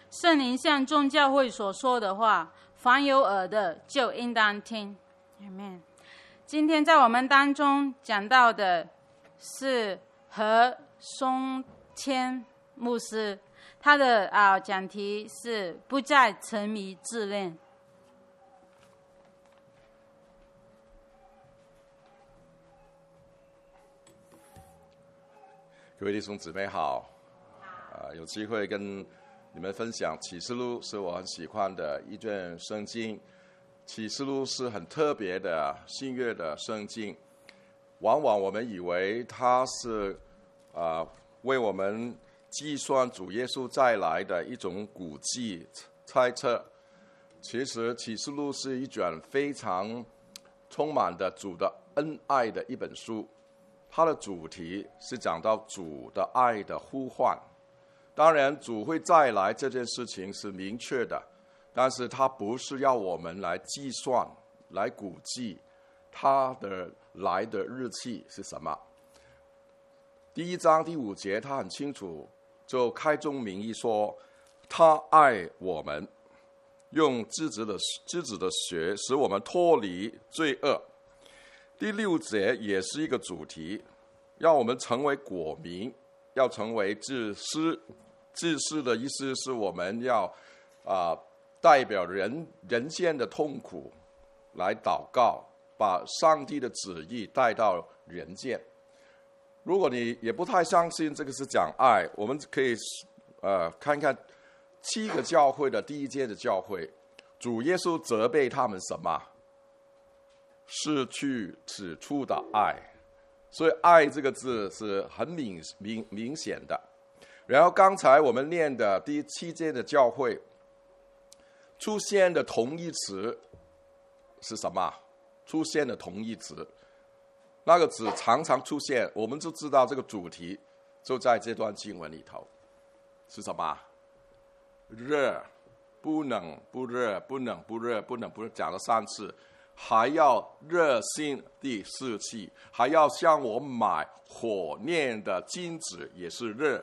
圣灵向众教会所说的话，凡有耳的就应当听。Amen。今天在我们当中讲到的是何松谦牧师，他的讲题是不再沉迷自恋。 各位弟兄姊妹好，有机会跟你们分享启示录是我很喜欢的一卷圣经。启示录是很特别的新约的圣经，往往我们以为它是为我们计算主耶稣再来的一种估计猜测。其实启示录是一卷非常充满的主的恩爱的一本书，它的主题是讲到主的爱的呼唤。当然主会再来这件事情是明确的，但是它不是要我们来计算来估计它的来的日期是什么。第1章第5节他很清楚就开宗明义说，他爱我们，用自己的血使我们脱离罪恶。第6节也是一个主题，要我们成为国民，要成为祭司。祭司的意思是我们要代表人间的痛苦来祷告，把上帝的旨意带到人间。如果你也不太相信这个是讲爱，我们可以看看7个教会的第1届的教会，主耶稣责备他们什么？失去起初的爱。所以爱这个字是很明显的。然后刚才我们念的第7届的教会出现的同义词是什么？出现的同义词，那个字常常出现，我们就知道这个主题就在这段经文里头是什么？热，不能不热，不能不热，不能不热，讲了3次，还要热心地侍气，还要向我买火炼的金子，也是热。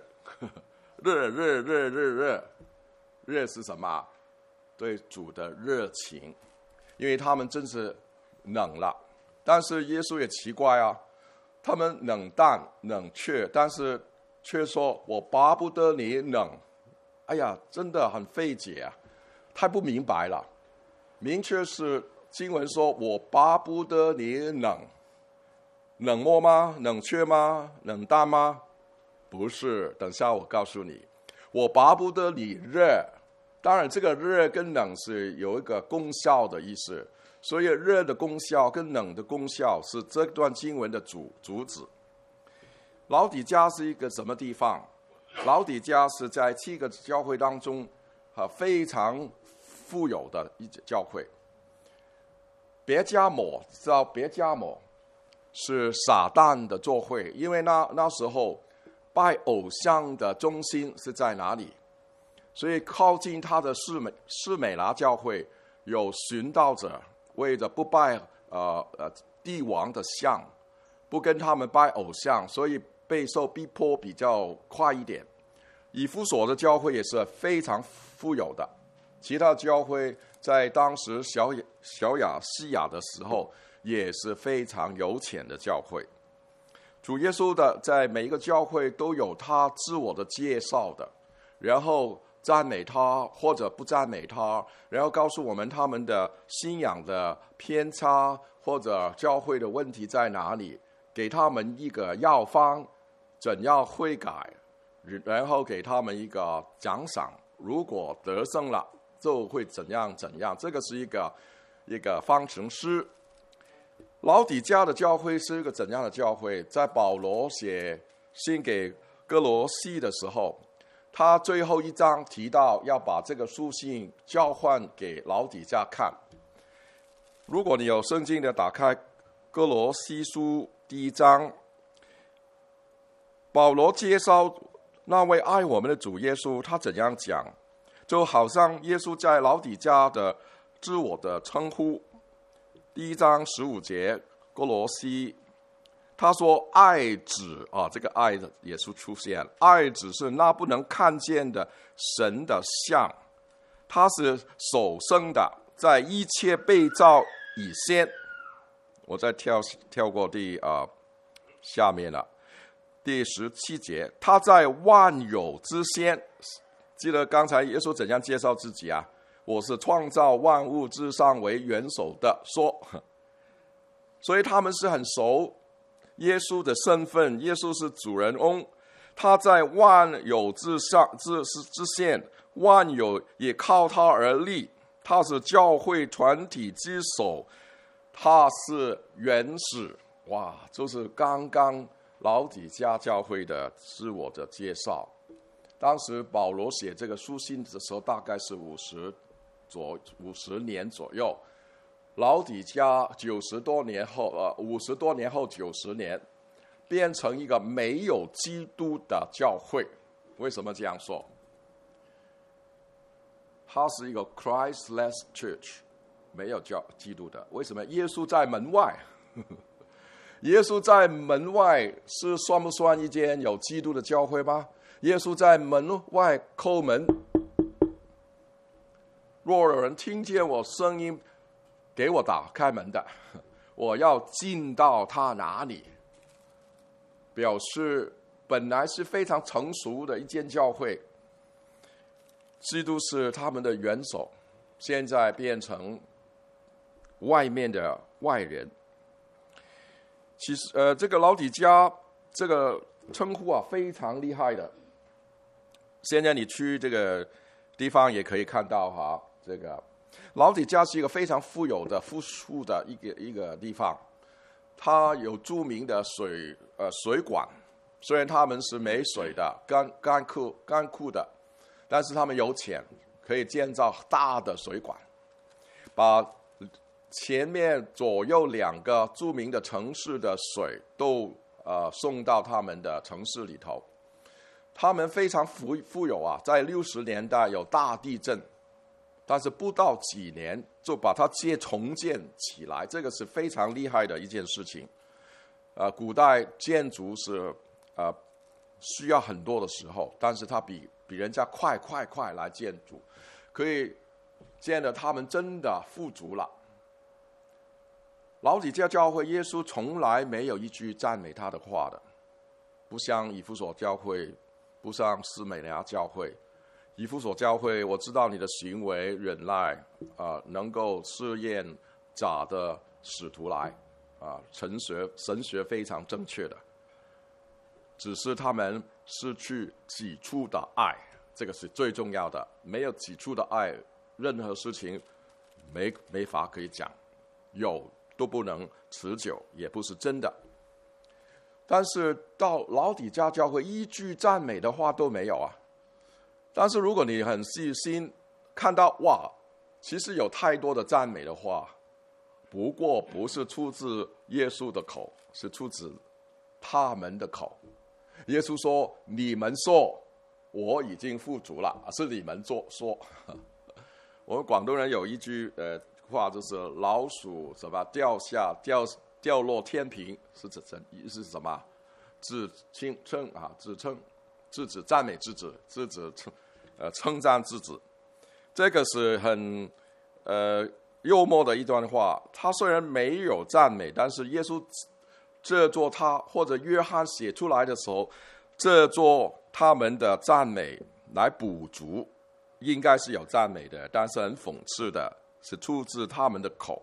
热是什么？对主的热情，因为他们真是冷了。但是耶稣也奇怪啊，他们冷淡冷却，但是却说我巴不得你冷。哎呀，真的很费解啊，太不明白了。明确是经文说我巴不得你冷漠吗？冷却吗？冷淡吗？不是，等下我告诉你。我巴不得你热，当然这个热跟冷是有一个功效的意思，所以热的功效跟冷的功效是这段经文的主旨。老底嘉是一个什么地方？老底嘉是在7个教会当中非常富有的一教会。别迦摩，知道别迦摩是撒旦的教会，因为那时候拜偶像的中心是在哪里？所以靠近他的士美拿教会有寻道者，为着不拜帝王的像，不跟他们拜偶像，所以备受逼迫比较快一点。以弗所的教会也是非常富有的，其他教会在当时小亚细亚的时候也是非常有钱的教会。主耶稣在每一个教会都有他自我的介绍的，然后赞美他或者不赞美他，然后告诉我们他们的信仰的偏差或者教会的问题在哪里，给他们一个药方，怎样悔改，然后给他们一个奖赏，如果得胜了就会怎样怎样，这个是一个方程式。老底嘉的教会是一个怎样的教会？在保罗写信给哥罗西的时候，他最后1章提到要把这个书信交换给老底嘉看。如果你有圣经的，打开哥罗西书第1章，保罗介绍那位爱我们的主耶稣，他怎样讲，就好像耶稣在老底嘉的自我的称呼。第1章15节，哥罗西， 他说爱子啊，这个爱的也是出现，爱子是那不能看见的神的像，他是首生的，在一切被造以先。我再跳过下面了，第17节，他在万有之先。记得刚才耶稣怎样介绍自己啊？我是创造万物之上为元首的说，所以他们是很熟耶稣的身份，耶稣是主人翁，他在万有之上之先，万有也靠他而立，他是教会团体之首，他是原始。哇，就是刚刚老底嘉教会的自我的介绍。当时保罗写这个书信的时候，大概是50年左右。老底嘉50多年后90年，变成一个没有基督的教会。为什么这样说？它是一个 Christless Church， 没有基督的。为什么？耶稣在门外。耶稣在门外是算不算一间有基督的教会吗？耶稣在门外叩门，若有人听见我声音，给我打开门的，我要进到他哪里。表示本来是非常成熟的一间教会，基督是他们的元首，现在变成外面的外人。其实这个老底嘉这个称呼啊，非常厉害的。现在你去这个地方也可以看到哈，这个老底嘉是一个非常富有的富庶的一个地方，它有著名的水管，虽然他们是没水的干枯的，但是他们有钱，可以建造大的水管，把前面左右2个著名的城市的水都送到他们的城市里头。他们非常富有啊，在60年代有大地震，但是不到几年就把它重建起来，这个是非常厉害的一件事情。古代建筑是需要很多的时候，但是它比人家快来建筑，可以见得他们真的富足了。老底嘉教会，耶稣从来没有一句赞美他的话的，不像以弗所教会，不像斯美拿教会。以弗所教会，我知道你的行为忍耐，能够试验假的使徒来，神学非常正确的，只是他们失去起初的爱，这个是最重要的。没有起初的爱，任何事情没法可以讲，有都不能持久，也不是真的。但是到老底嘉教会，一句赞美的话都没有啊。但是如果你很细心看到，哇，其实有太多的赞美的话，不过不是出自耶稣的口，是出自他们的口。耶稣说：“你们说我已经富足了，是你们说。”我们广东人有一句话，就是老鼠什么掉落天平，是什么？自指赞美之子，自指称赞之子。这个是很幽默的一段话。他虽然没有赞美，但是耶稣这做他或者约翰写出来的时候，这做他们的赞美来补足，应该是有赞美的，但是很讽刺的是出自他们的口。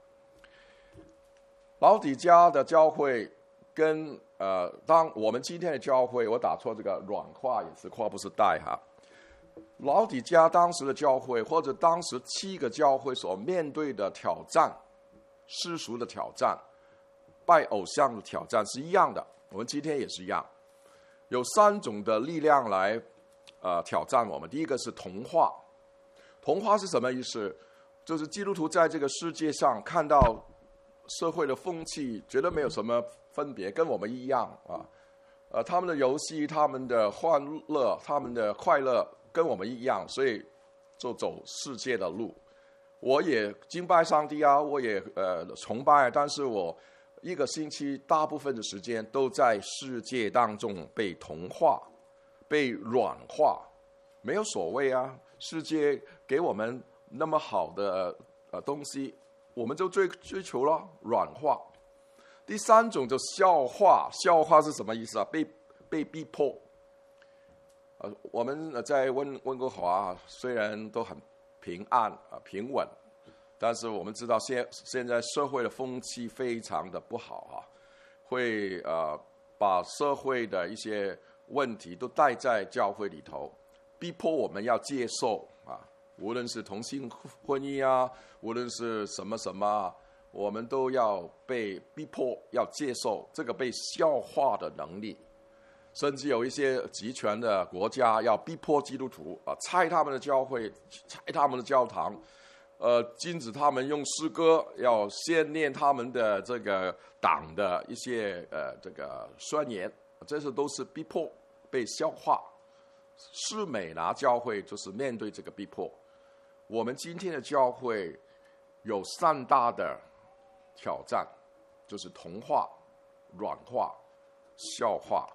老底嘉的教会跟当我们今天的教会，我打错这个软化也是跨不是带哈。老底嘉当时的教会，或者当时7个教会所面对的挑战，世俗的挑战，拜偶像的挑战是一样的，我们今天也是一样。有3种的力量来挑战我们。第一个是同化。同化是什么意思？就是基督徒在这个世界上看到社会的风气，觉得没有什么分别，跟我们一样啊。他们的游戏，他们的欢乐，他们的快乐跟我们一样，所以就走世界的路。我也敬拜上帝啊，我也崇拜，但是我一个星期大部分的时间都在世界当中被同化、被软化，没有所谓啊。世界给我们那么好的东西，我们就追求了软化。第三种就笑话，笑话是什么意思啊？被逼迫。我们在温哥华虽然都很平安平稳，但是我们知道现在社会的风气非常的不好啊，会把社会的一些问题都带在教会里头，逼迫我们要接受啊，无论是同性婚姻啊，无论是什么什么，我们都要被逼迫要接受这个被消化的能力。甚至有一些集权的国家要逼迫基督徒拆他们的教会，拆他们的教堂，禁止他们用诗歌，要先念他们的这个党的一些这个宣言，这些都是逼迫，被消化。士美拿教会就是面对这个逼迫。我们今天的教会有3大的挑战，就是同化、软化、消化。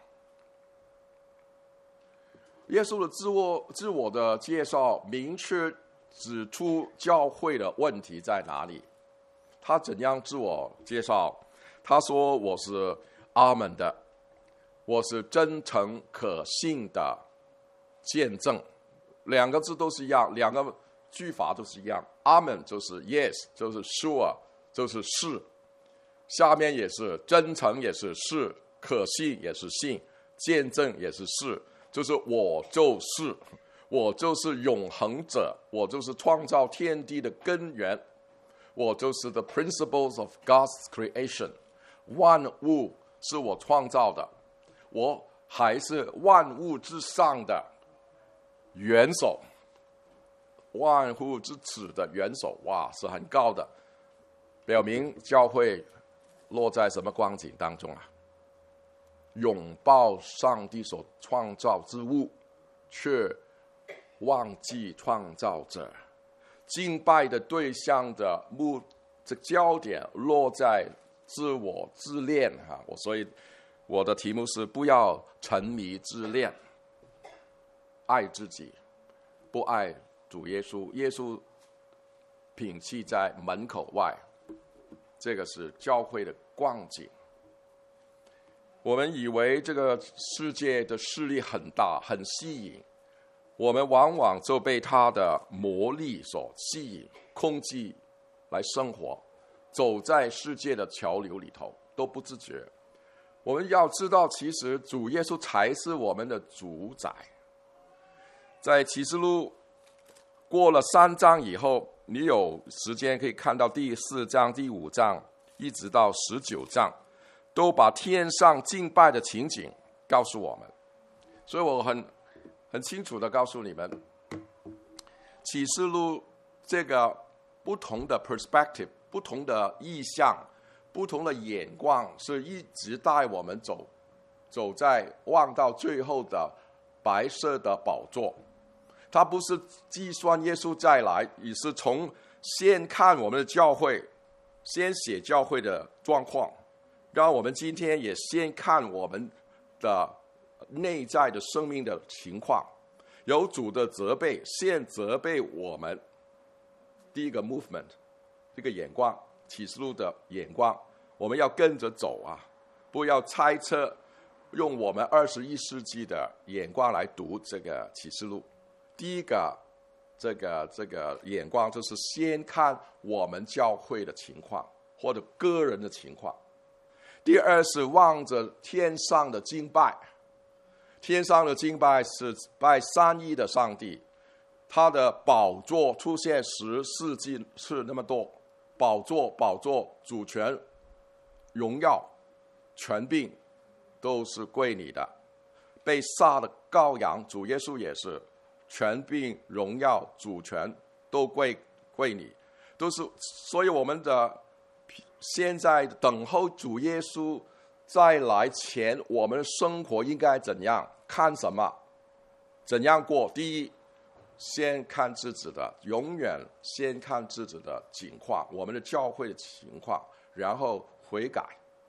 耶稣的自我的介绍明确指出教会的问题在哪里。他怎样自我介绍？他说：“我是阿们的，我是真诚可信的见证。”2个字都是一样，2个句法都是一样。阿们就是 yes， 就是 sure， 就是是。下面也是真诚，也是是；可信也是信；见证也是是。就是我就是永恒者，我就是创造天地的根源，我就是 the principles of God's creation， 万物是我创造的，我还是万物之上的元首，万物之始的元首，哇，是很高的，表明教会落在什么光景当中啊？拥抱上帝所创造之物，却忘记创造者。敬拜的对象的焦点落在自我自恋所以我的题目是不要沉迷自恋，爱自己，不爱主耶稣。耶稣摒弃在门口外，这个是教会的光景。我们以为这个世界的势力很大，很吸引，我们往往就被它的魔力所吸引，控制来生活，走在世界的潮流里头都不自觉。我们要知道，其实主耶稣才是我们的主宰。在启示录过了3章以后，你有时间可以看到第4章、第5章，一直到19章。都把天上敬拜的情景告诉我们，所以我很清楚的告诉你们，启示录这个不同的 perspective， 不同的意象，不同的眼光，是一直带我们走在望到最后的白色的宝座。它不是计算耶稣再来，也是从先看我们的教会，先写教会的状况。让我们今天也先看我们的内在的生命的情况，有主的责备，先责备我们。第一个 movement， 这个眼光，启示录的眼光，我们要跟着走不要猜测，用我们21世纪的眼光来读这个启示录。第一个这个眼光就是先看我们教会的情况或者个人的情况。第二是望着天上的敬拜，天上的敬拜是拜3一的上帝，他的宝座出现14季是那么多，宝座，主权、荣耀、权柄都是归你的。被杀的羔羊，主耶稣也是，权柄、荣耀、主权都归你，都是。所以我们的现在等候主耶稣再来前，我们的生活应该怎样？看什么？怎样过？第一，先看自己的，永远先看自己的情况，我们的教会的情况，然后悔改，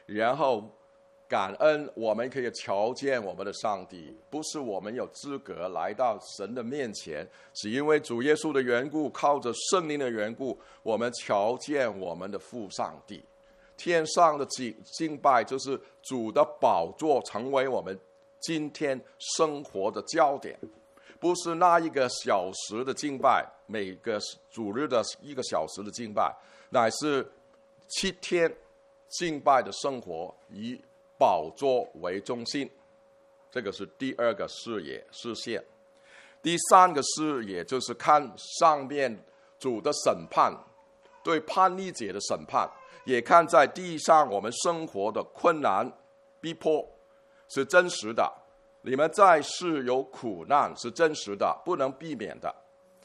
然后感恩我们可以瞧见我们的上帝，不是我们有资格来到神的面前，是因为主耶稣的缘故，靠着圣灵的缘故，我们瞧见我们的父上帝。天上的敬拜就是主的宝座，成为我们今天生活的焦点，不是那1个小时的敬拜，每个主日的1个小时的敬拜，乃是7天敬拜的生活，以宝座为中心。这个是第2个视线。第3个视野就是看上面主的审判，对叛逆者的审判，也看在地上我们生活的困难逼迫是真实的，你们在世有苦难是真实的，不能避免的。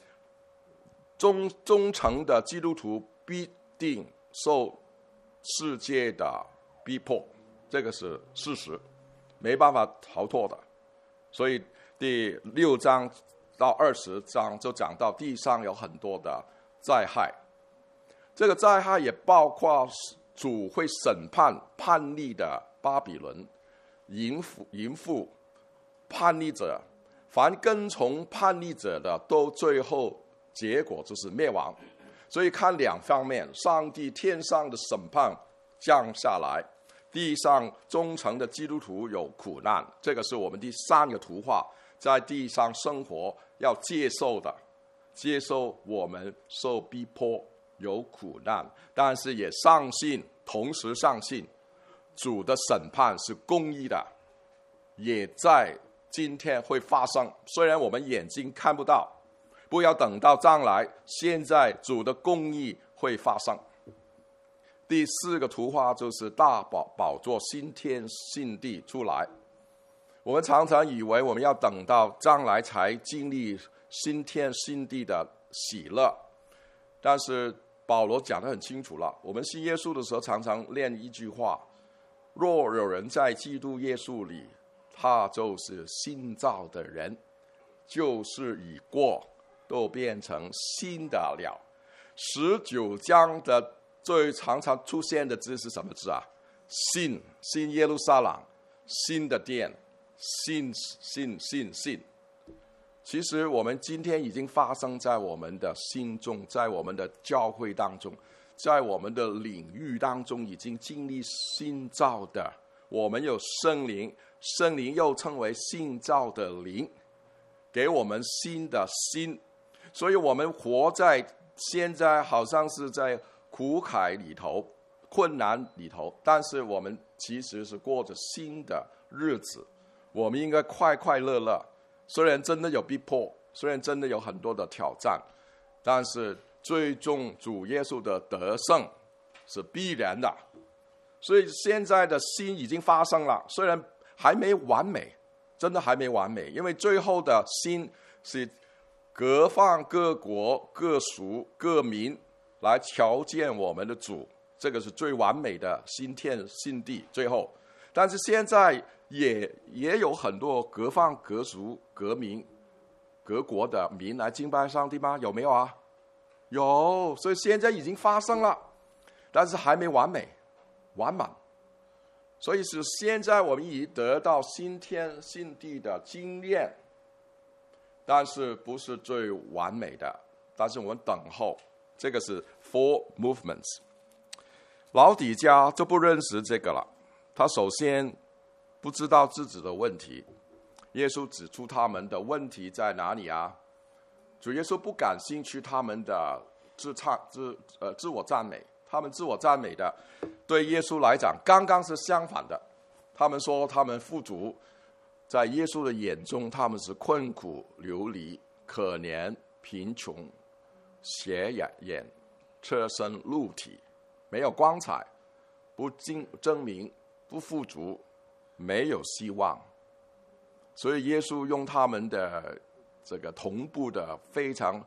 忠诚的基督徒必定受世界的逼迫，这个是事实，没办法逃脱的。所以第6章到20章就讲到地上有很多的灾害，这个灾害也包括主会审判叛逆的巴比伦、淫妇、叛逆者，凡跟从叛逆者的，都最后结果就是灭亡。所以看2方面，上帝天上的审判降下来，地上忠诚的基督徒有苦难，这个是我们第3个图画，在地上生活要接受的，接受我们受逼迫有苦难，但是也同时相信主的审判是公义的，也在今天会发生，虽然我们眼睛看不到，不要等到将来，现在主的公义会发生。第4个图画就是大宝座新天新地出来。我们常常以为我们要等到将来才经历新天新地的喜乐，但是保罗讲得很清楚了，我们信耶稣的时候常常念一句话：若有人在基督耶稣里，他就是新造的人，旧事已过，都变成新的了。19章的最常常出现的字是什么字啊？新耶路撒冷，新的殿，新。其实我们今天已经发生在我们的心中，在我们的教会当中，在我们的领域当中，已经经历新造的。我们有圣灵，圣灵又称为新造的灵，给我们新的心。所以我们活在现在好像是在苦海里头、困难里头，但是我们其实是过着新的日子。我们应该快快乐乐，虽然真的有逼迫，虽然真的有很多的挑战，但是最终主耶稣的得胜是必然的。所以现在的心已经发生了，虽然还没完美，真的还没完美，因为最后的心是各方各国各属各民来瞧见我们的主，这个是最完美的新天新地。最后，但是现在也有很多各方各属各民各国的民来敬拜上帝吗？有没有啊？有，所以现在已经发生了，但是还没完美完满。所以是现在我们已得到新天新地的经验，但是不是最完美的，但是我们等候。这个是 four movements。 老底嘉就不认识这个了，他首先不知道自己的问题。耶稣指出他们的问题在哪里啊？主耶稣不感兴趣他们的自我赞美，他们自我赞美的对耶稣来讲刚刚是相反的。他们说他们富足，在耶稣的眼中他们是困苦流离、可怜贫穷、斜眼、侧身露体，没有光彩，不争名，不富足，没有希望。所以耶稣用他们的这个同步的非常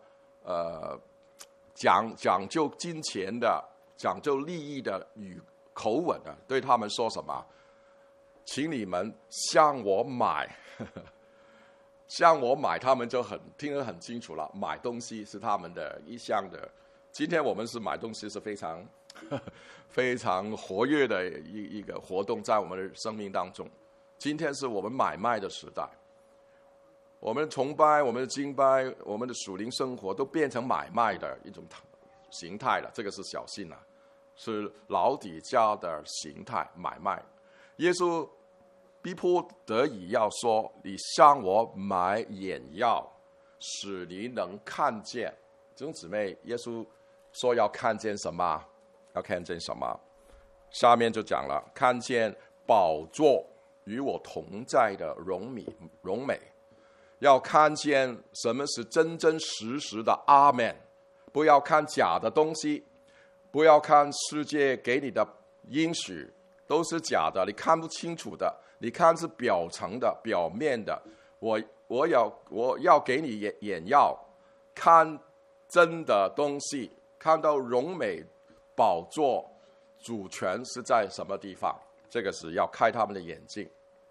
讲究金钱的、讲究利益的口吻的，对他们说什么？请你们向我买。向我买，他们就听得很清楚了。买东西是他们的一项的。今天我们是买东西是非常非常活跃的一个活动在我们的生命当中。今天是我们买卖的时代，我们的崇拜、我们的敬拜、我们的属灵生活都变成买卖的一种形态了。这个是小信了，是老底家的形态买卖。耶稣逼迫得已要说：“你向我买眼药，使你能看见。”弟兄姊妹，耶稣说要看见什么？要看见什么？下面就讲了，看见宝座与我同在的荣美，要看见什么是真真实实的阿们，不要看假的东西，不要看世界给你的应许，都是假的，你看不清楚的，你看是表层的、表面的。我要给你眼药，看真的东西，看到荣美宝座主权是在什么地方，这个是要开他们的眼睛。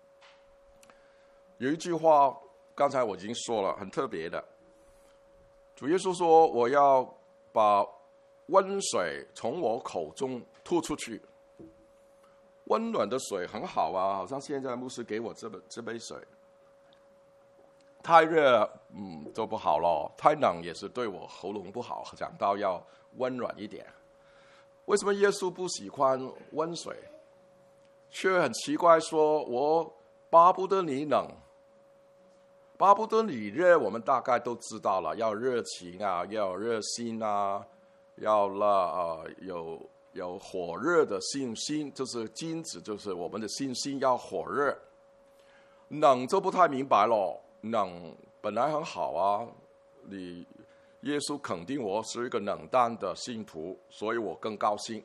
有一句话刚才我已经说了，很特别的，主耶稣说：“我要把温水从我口中吐出去。”温暖的水很好啊，好像现在牧师给我这杯水。太热就不好了，太冷也是对我喉咙不好，讲到要温暖一点。为什么耶稣不喜欢温水，却很奇怪说：“我巴不得你冷，巴不得你热。”我们大概都知道了，要热情啊，要有热心啊，要有火热的信心，就是金子，就是我们的信心要火热。冷就不太明白了，冷本来很好啊，耶稣肯定我是一个冷淡的信徒，所以我更高兴。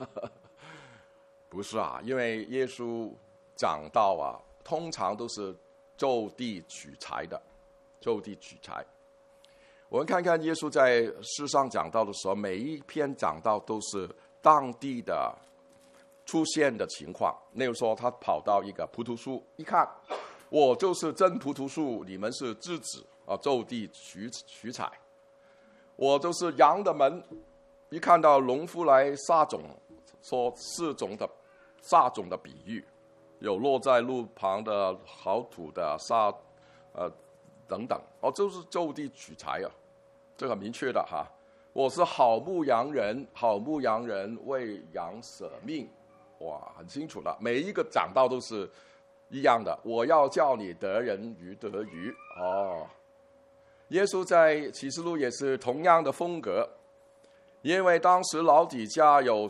不是啊，因为耶稣讲道啊，通常都是就地取材的，就地取材。我们看看耶稣在世上讲道的时候，每一篇讲道都是当地的出现的情况。例如说，他跑到一个葡萄树，一看，我就是真葡萄树，你们是枝子啊，就地取材。我就是羊的门，一看到农夫来撒种，说4种的撒种的比喻，有落在路旁的好土的撒等等，就是就地取材啊，这个很明确的哈。我是好牧羊人，好牧羊人为羊舍命，哇，很清楚了，每一个讲道都是一样的。我要叫你得人如得鱼哦。耶稣在启示录也是同样的风格，因为当时老底嘉有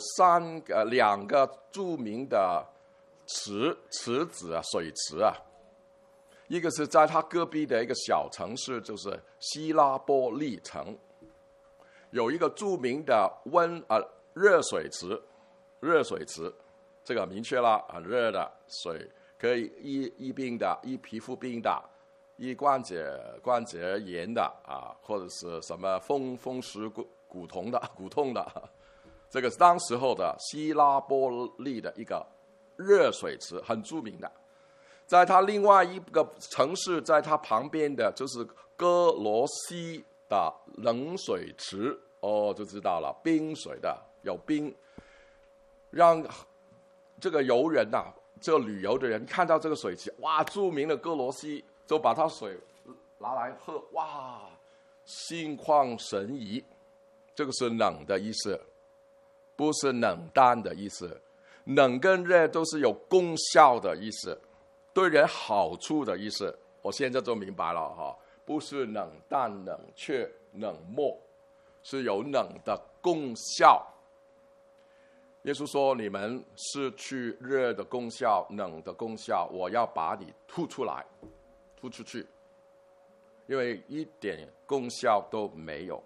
2个著名的池子啊，水池啊，一个是在他隔壁的一个小城市，就是希拉波利城，有一个著名的热水池，这个明确了，很热的水，可以医病的，医皮肤病的，医关节炎的啊，或者是什么风湿骨痛的，这个是当时候的希拉波利的一个热水池，很著名的。在他另外一个城市，在他旁边的就是哥罗西的冷水池，就知道了，冰水的，有冰，让这个游人啊，这个旅游的人看到这个水池，哇，著名的哥罗西，就把它水拿来喝，哇，心旷神怡。这个是冷的意思，不是冷淡的意思。冷跟热都是有功效的意思，对人好处的意思。我现在就明白了哈，不是冷淡、冷却、冷漠，是有冷的功效。耶稣说：“你们失去热的功效、冷的功效，我要把你吐出来，吐出去，因为一点功效都没有。”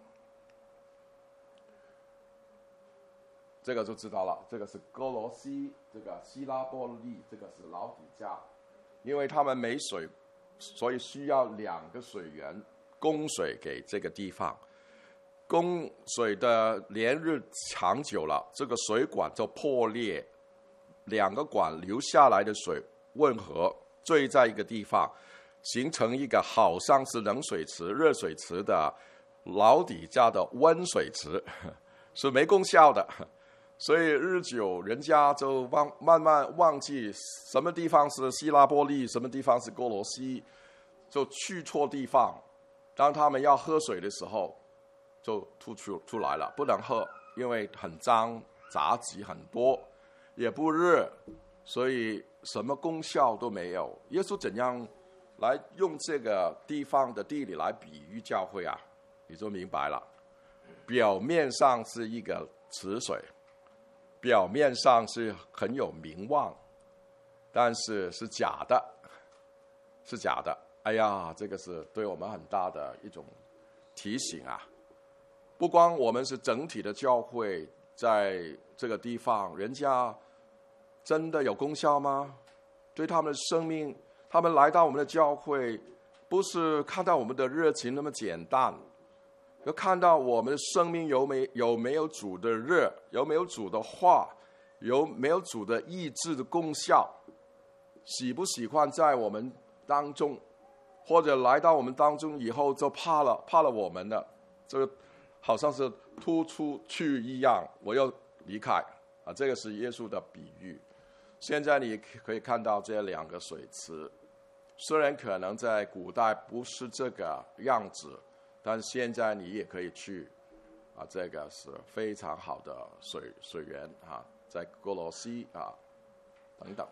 这个就知道了，这个是哥罗西，这个希拉波利，这个是老底嘉，因为他们没水，所以需要2个水源供水给这个地方。供水的连日长久了，这个水管就破裂，2个管流下来的水混合坠在一个地方，形成一个好像是冷水池、热水池的老底嘉的温水池，是没功效的。 所以日久，人家就慢慢忘记什么地方是希拉波利，什么地方是哥罗西，就去错地方。当他们要喝水的时候，就吐出来了，不能喝，因为很脏，杂质很多，也不热，所以什么功效都没有。耶稣怎样来用这个地方的地理来比喻教会啊？你就明白了。表面上是一个池水，表面上是很有名望，但是是假的，是假的。哎呀，这个是对我们很大的一种提醒啊！不光我们是整体的教会，在这个地方，人家真的有功效吗？对他们的生命，他们来到我们的教会，不是看到我们的热情那么简单，要看到我们的生命有没有主的热，有没有主的话，有没有主的意志的功效，喜不喜欢在我们当中，或者来到我们当中以后就怕了我们了，这个好像是突出去一样，我要离开啊！这个是耶稣的比喻。现在你可以看到这两个水池，虽然可能在古代不是这个样子，但是现在你也可以去啊，这个是非常好的水源啊，在哥罗西啊等等。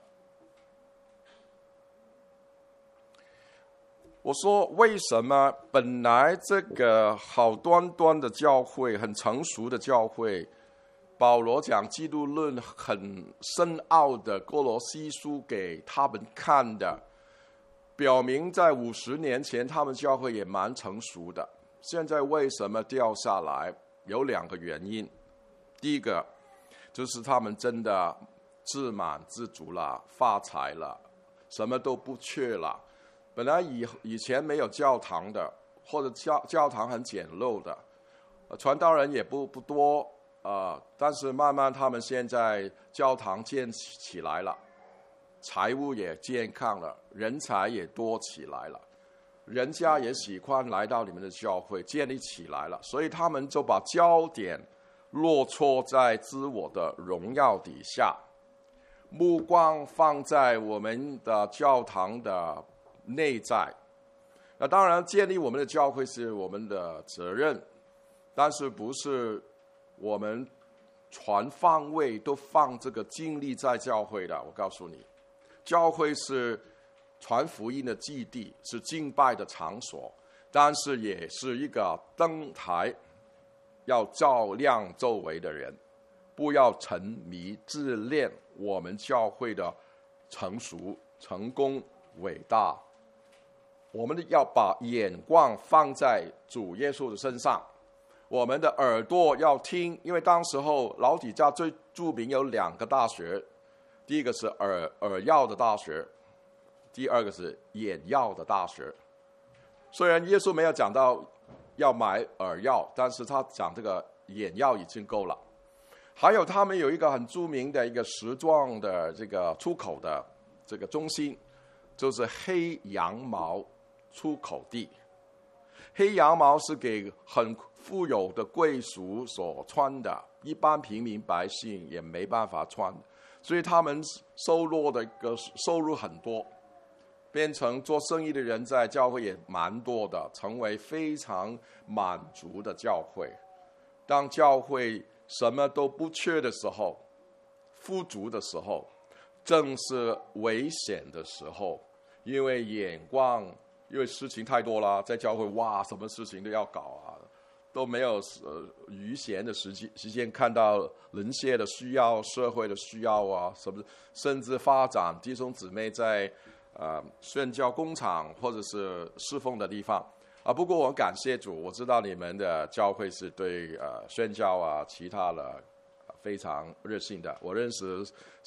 我说为什么本来这个好端端的教会，很成熟的教会，保罗讲基督论很深奥的哥罗西书给他们看的，表明在50年前他们教会也蛮成熟的，现在为什么掉下来？有2个原因。第一个就是他们真的自满自足了，发财了，什么都不缺了。本来以前没有教堂的，或者教堂很简陋的，传道人也不多但是慢慢他们现在教堂建起来了，财务也健康了，人才也多起来了，人家也喜欢来到你们的教会，建立起来了，所以他们就把焦点落错在自我的荣耀底下，目光放在我们的教堂的内在。那当然建立我们的教会是我们的责任，但是不是我们全方位都放这个精力在教会的。我告诉你，教会是传福音的基地，是敬拜的场所，但是也是一个灯台，要照亮周围的人，不要沉迷自恋我们教会的成熟、成功、伟大。我们要把眼光放在主耶稣的身上，我们的耳朵要听，因为当时候老底嘉最著名有2个大学，第一个是耳药的大学，第二个是眼药的大学。虽然耶稣没有讲到要买耳药，但是他讲这个眼药已经够了。还有他们有一个很著名的一个时装的这个出口的这个中心，就是黑羊毛出口地。黑羊毛是给很富有的贵族所穿的，一般平民百姓也没办法穿，所以他们收入很多，变成做生意的人在教会也蛮多的，成为非常满足的教会。当教会什么都不缺的时候，富足的时候，正是危险的时候，因为因为事情太多了，在教会哇，什么事情都要搞啊，都没有余闲的时间看到人些的需要、社会的需要啊，什么甚至发展弟兄姊妹在宣教工厂或者是侍奉的地方啊。不过我感谢主，我知道你们的教会是对宣教啊其他的非常热心的。我认识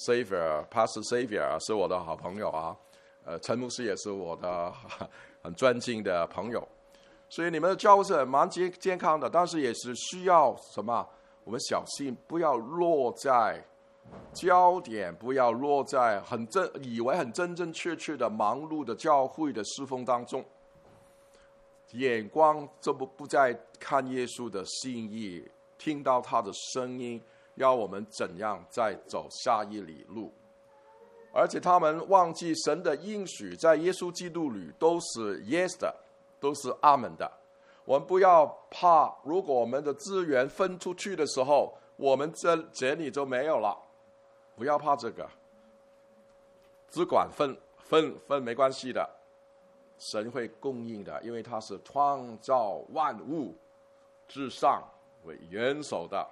Pastor Xavier 是我的好朋友啊，陈牧师也是我的很尊敬的朋友，所以你们的教会是蛮健康的，但是也是需要什么？我们小心不要落在焦点，不要落在以为很真真确确的忙碌的教会的侍奉当中，眼光这不再看耶稣的心意，听到他的声音， 要我们怎样再走下一里路。而且他们忘记神的应许在耶稣基督里都是 yes 的，都是阿门的。我们不要怕，如果我们的资源分出去的时候，我们这里就没有了，不要怕这个。只管分没关系的，神会供应的，因为他是创造万物之上为元首的。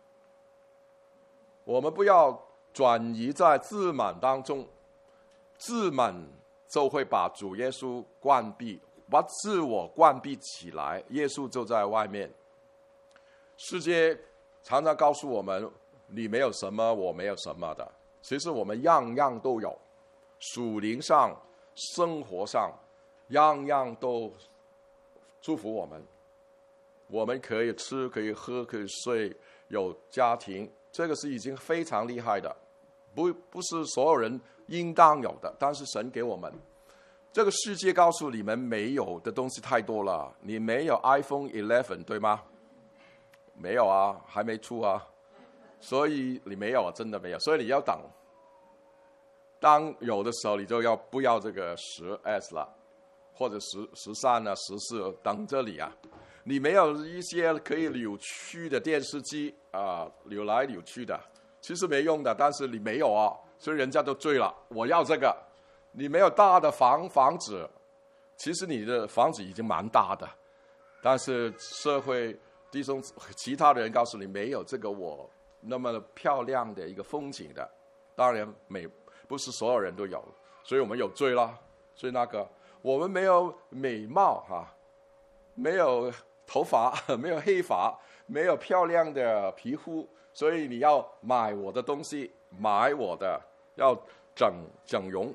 我们不要转移在自满当中，自满就会把主耶稣关闭，把自我关闭起来，耶稣就在外面。世界常常告诉我们，你没有什么，我没有什么的。其实我们样样都有，属灵上、生活上，样样都祝福我们。我们可以吃，可以喝，可以睡，有家庭，这个是已经非常厉害的。不是所有人应当有的，但是神给我们。这个世界告诉你们没有的东西太多了，你没有 iPhone 11，对吗？没有啊，还没出啊，所以你没有啊，真的没有，所以你要等。当有的时候，你就不要这个10S 了，或者13啊、14，等着你啊。你没有一些可以扭曲的电视机啊，扭来扭去的。其实没用的，但是你没有啊，所以人家都追了。我要这个，你没有大的房子，其实你的房子已经蛮大的，但是社会弟兄其他的人告诉你没有这个我那么漂亮的一个风景的。当然不是所有人都有，所以我们有追了。所以那个我们没有美貌没有头发，没有黑发，没有漂亮的皮肤。所以你要买我的东西，买我的，要整容。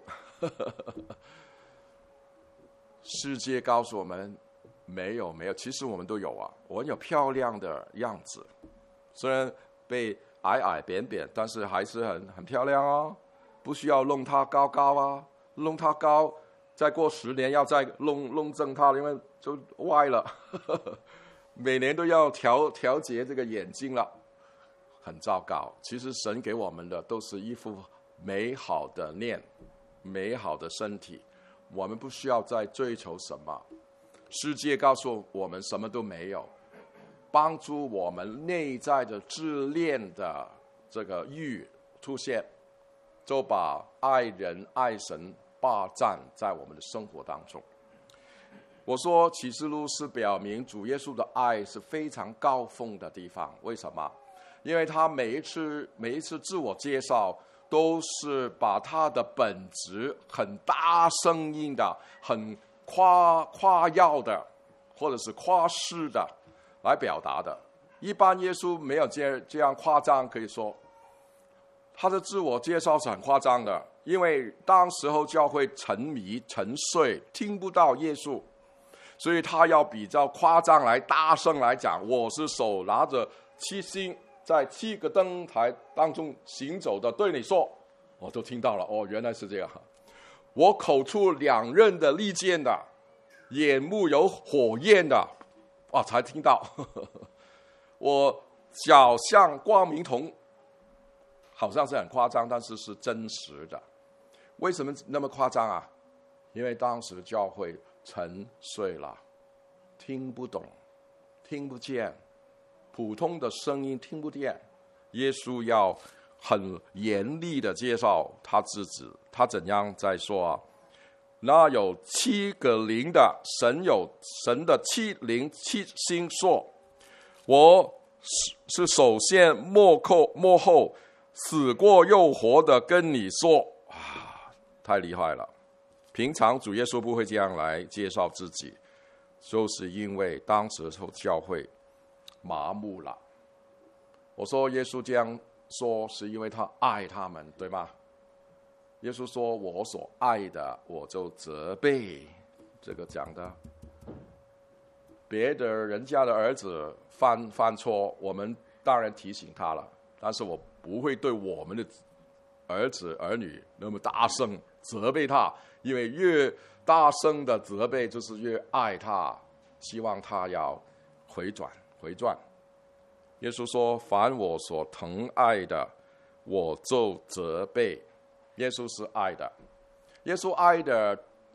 世界告诉我们没有，其实我们都有啊。我们有漂亮的样子，虽然被矮扁，但是还是很漂亮啊。不需要弄它高啊，弄它高，再过10年要再弄正它，因为就歪了。每年都要调节这个眼睛了。很糟糕。其实神给我们的都是一副美好的脸，美好的身体，我们不需要再追求什么。世界告诉我们什么都没有，帮助我们内在的自恋的这个欲出现，就把爱人爱神霸占在我们的生活当中。我说启示录是表明主耶稣的爱是非常高峰的地方，为什么？因为他每一次自我介绍都是把他的本质很大声音的、很夸耀的，或者是夸饰的来表达的。一般耶稣没有这样夸张，可以说他的自我介绍是很夸张的，因为当时候教会沉迷沉睡，听不到耶稣，所以他要比较夸张来大声来讲，我是手拿着7星，在7个灯台当中行走的，对你说，我都听到了。哦，原来是这样。我口出2刃的利剑的，眼目有火焰的，才听到。我脚像光明铜，好像是很夸张，但是是真实的。为什么那么夸张啊？因为当时教会沉睡了，听不懂，听不见。普通的声音听不见，耶稣要很严厉的介绍他自己，他怎样在说啊？那有7个灵的神，有神的7灵7星说，我是首先幕后死过又活的跟你说太厉害了。平常主耶稣不会这样来介绍自己，就是因为当时教会麻木了。我说耶稣这样说是因为他爱他们，对吗？耶稣说我所爱的我就责备，这个讲的。别的人家的儿子犯错，我们当然提醒他了，但是我不会对我们的儿子儿女那么大声责备他，因为越大声的责备就是越爱他，希望他要回转。 耶稣说：“凡我所疼爱的，我就责备。”耶稣是爱的，耶稣爱的，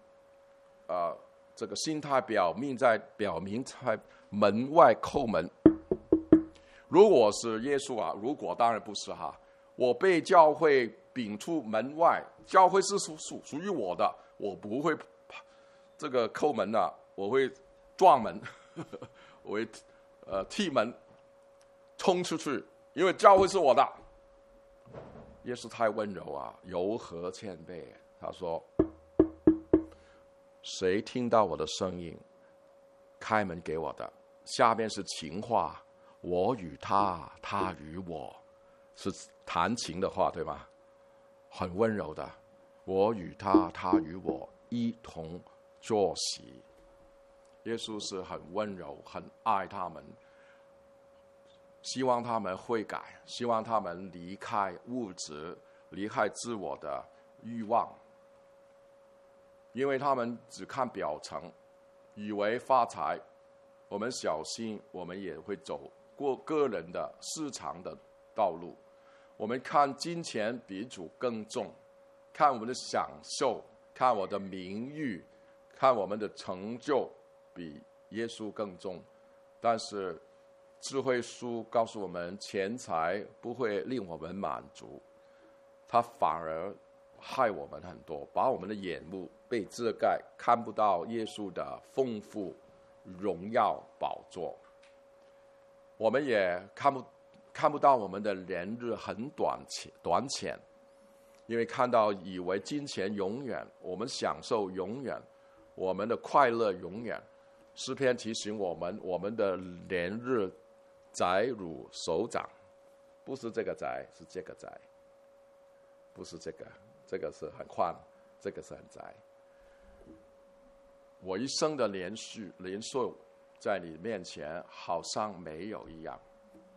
这个心态表明在门外叩门。如果是耶稣啊，如果当然不是哈，我被教会摒出门外，教会是属于我的，我不会这个叩门的，我会撞门，我会踢门冲出去，因为教会是我的。耶稣太温柔啊，柔和谦卑。他说：“谁听到我的声音，开门给我的？”下面是情话，我与他，他与我，是弹琴的话，对吗？很温柔的，我与他，他与我一同坐席。耶稣是很温柔，很爱他们，希望他们悔改，希望他们离开物质，离开自我的欲望，因为他们只看表层，以为发财。我们小心，我们也会走过个人的市场的道路。我们看金钱比主更重，看我们的享受，看我的名誉，看我们的成就比耶稣更重。但是智慧书告诉我们，钱财不会令我们满足，它反而害我们很多，把我们的眼目被遮盖，看不到耶稣的丰富荣耀宝座。我们也看不到我们的年日很短浅，因为看到以为金钱永远，我们享受永远，我们的快乐永远。诗篇提醒我们，我们的年日窄如手掌，不是这个窄，是这个窄，不是这个，这个是很宽，这个是很窄。我一生的年数在你面前好像没有一样。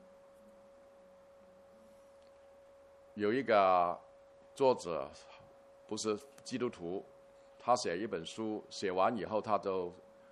有一个作者不是基督徒，他写一本书，写完以后他就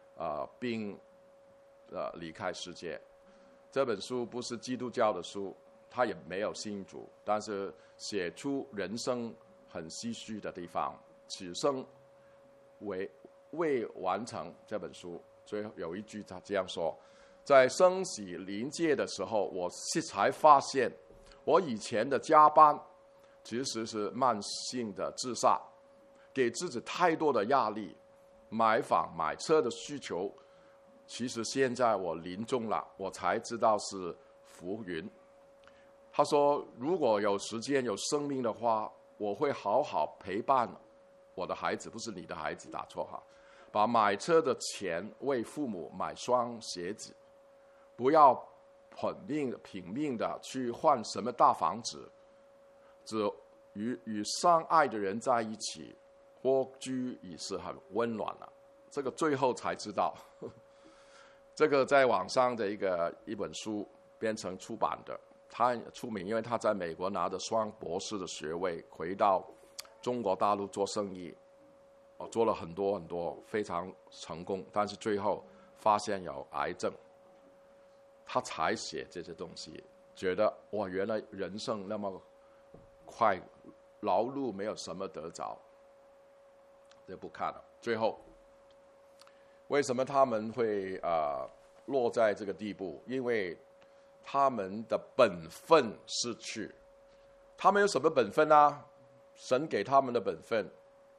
离开世界。这本书不是基督教的书，他也没有信主，但是写出人生很唏嘘的地方，此生未完成这本书。最后有一句他这样说：在生死临界的时候，我才发现我以前的加班其实是慢性的自杀，给自己太多的压力，买房买车的需求。其实现在我临终了，我才知道是浮云。他说，如果有时间有生命的话，我会好好陪伴我的孩子，不是你的孩子，打错哈，把买车的钱为父母买双鞋子，不要拼命的去换什么大房子，只与相爱的人在一起，或居已是很温暖了。这个最后才知道，这个在网上的一本书编成出版的，他很出名，因为他在美国拿着双博士的学位，回到中国大陆做生意，做了很多很多，非常成功，但是最后发现有癌症，他才写这些东西，觉得哇，原来人生那么快，劳碌没有什么得着，就不看了。最后，为什么他们会落在这个地步？因为他们的本分失去。他们有什么本分啊？神给他们的本分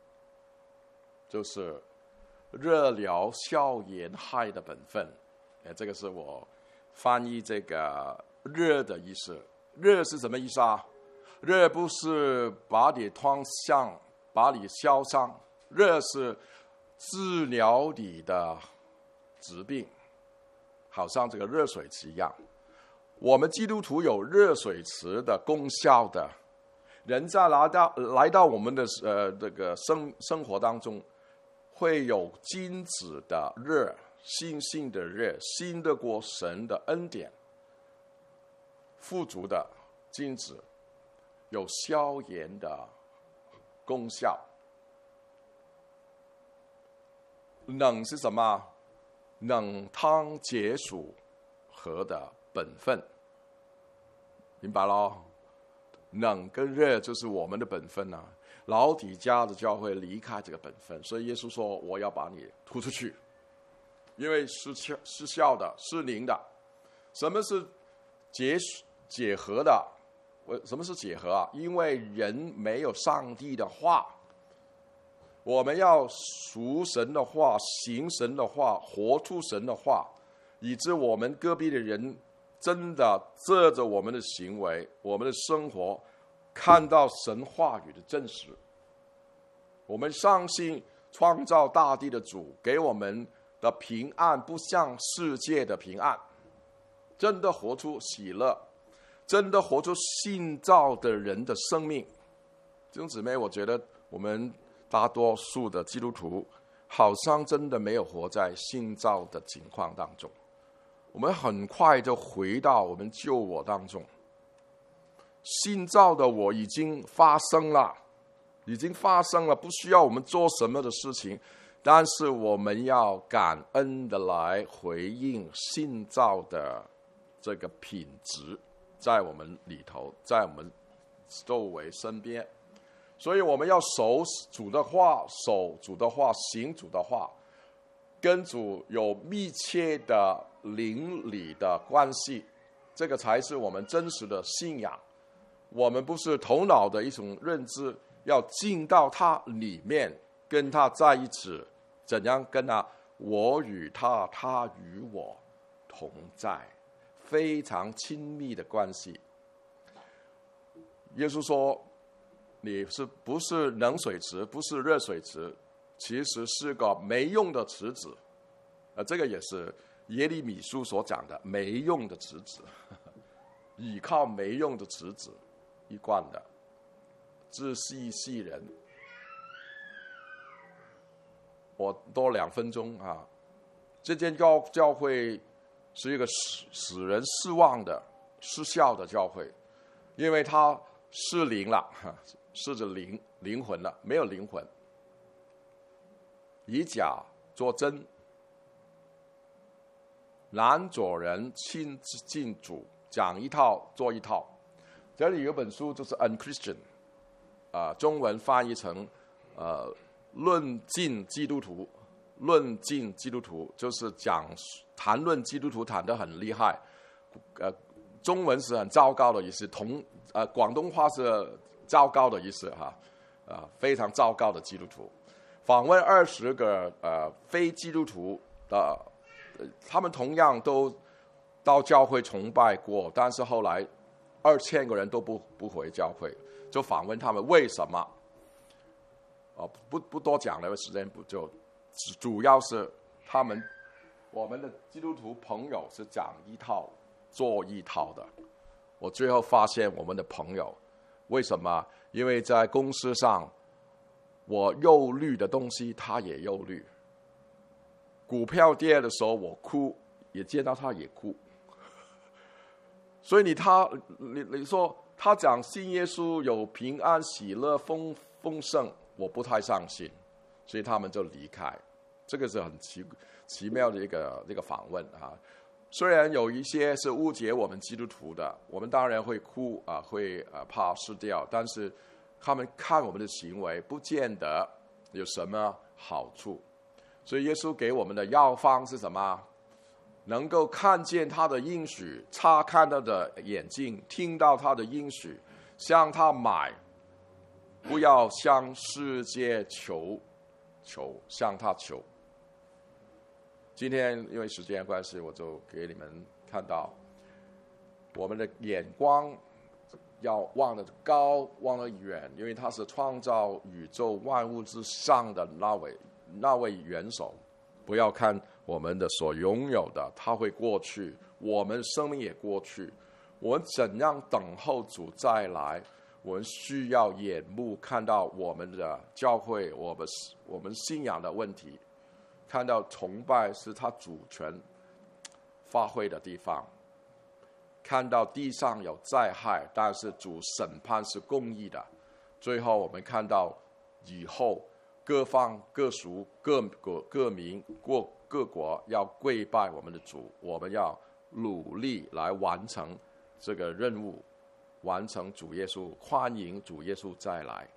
就是热疗笑颜害的本分。这个是我翻译这个热的意思。热是什么意思啊？热不是把你烫伤，把你烧伤，热是治疗你的疾病，好像这个热水池一样。我们基督徒有热水池的功效的。人在来到我们的这个生活当中，会有金子的热，星星的热，信得过神的恩典，富足的金子，有消炎的功效。冷是什么？冷汤解暑和的本分。 明白咯？冷跟热就是我们的本分啊。老底嘉的教会离开这个本分，所以耶稣说：“我要把你吐出去，因为失效的、失灵的。什么是结合的？什么是结合啊？因为人没有上帝的话，我们要属神的话、行神的话、活出神的话，以致我们隔壁的人真的借着我们的行为、我们的生活，看到神话语的真实。我们相信创造大地的主给我们的平安，不像世界的平安，真的活出喜乐，真的活出信造的人的生命。弟兄姊妹，我觉得我们大多数的基督徒好像真的没有活在信造的情况当中，我们很快就回到我们旧我当中。信造的我已经发生了，不需要我们做什么的事情，但是我们要感恩的来回应信造的这个品质，在我们里头，在我们周围身边。所以我们要守主的话，行主的话，跟主有密切的邻里的关系，这个才是我们真实的信仰。我们不是头脑的一种认知，要进到他里面，跟他在一起。怎样跟他？我与他，他与我同在，非常亲密的关系。耶稣说：“你不是冷水池，不是热水池，其实是个没用的池子。”这个也是耶利米书所讲的没用的池子，倚靠没用的池子，一贯的自欺人。我多2分钟啊！这间教会是一个使人失望的、失效的教会，因为它失灵了，失着灵魂了，没有灵魂，以假作真，男左人亲近主，讲一套做一套。这里有本书就是 Unchristian， 中文翻译成论尽基督徒，就是谈论基督徒谈得很厉害，中文是很糟糕的意思，广东话是糟糕的意思非常糟糕的基督徒。访问20个非基督徒的，他们同样都到教会崇拜过，但是后来2000个人都不回教会，就访问他们为什么。不多讲了，时间不就主要是我们的基督徒朋友是讲一套做一套的。我最后发现我们的朋友为什么？因为在公司上，我忧虑的东西他也忧虑，股票跌的时候我哭，也见到他也哭。所以你说他讲信耶稣有平安喜乐丰盛，我不太相信，所以他们就离开。这个是很奇妙的一个访问虽然有一些是误解我们基督徒的，我们当然会哭会怕失掉，但是他们看我们的行为，不见得有什么好处。所以耶稣给我们的药方是什么？能够看见他的应许，察看他的眼睛，听到他的应许，向他买。不要向世界求，向他求。今天因为时间关系，我就给你们看到，我们的眼光要望得高，望得远，因为他是创造宇宙万物之上的那位元首。不要看我们的所拥有的，他会过去，我们生命也过去。我们怎样等候主再来？我们需要眼目看到我们的教会，我们信仰的问题，看到崇拜是他主权发挥的地方，看到地上有灾害，但是主审判是公义的。最后我们看到以后各方各族各民各国要跪拜我们的主，我们要努力来完成这个任务， 完成主耶稣，欢迎主耶稣再来。